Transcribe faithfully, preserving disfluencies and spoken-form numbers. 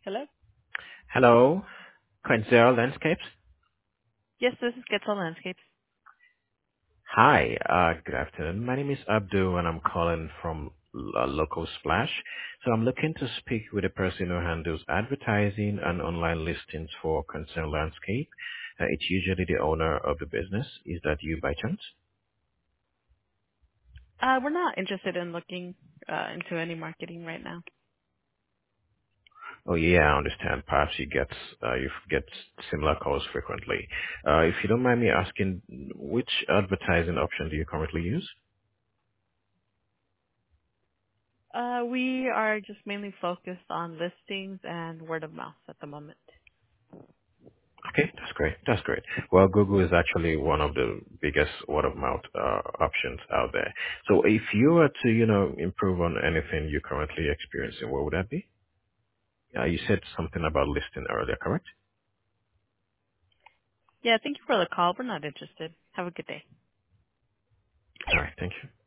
Hello? Hello, Quinzel Landscapes. Yes, this is Getzel Landscapes. Hi, uh, good afternoon. My name is Abdul and I'm calling from uh, Local Splash. So I'm looking to speak with a person who handles advertising and online listings for Concern Landscape. Uh, it's usually the owner of the business. Is that you by chance? Uh, we're not interested in looking uh, into any marketing right now. Oh yeah, I understand. Perhaps you get uh, you get similar calls frequently. Uh, if you don't mind me asking, which advertising option do you currently use? Uh, we are just mainly focused on listings and word of mouth at the moment. Okay, that's great. That's great. Well, Google is actually one of the biggest word of mouth uh, options out there. So if you were to, you know, improve on anything you're currently experiencing, what would that be? Uh, you said something about listing earlier, correct? Yeah, thank you for the call. We're not interested. Have a good day. All right, thank you.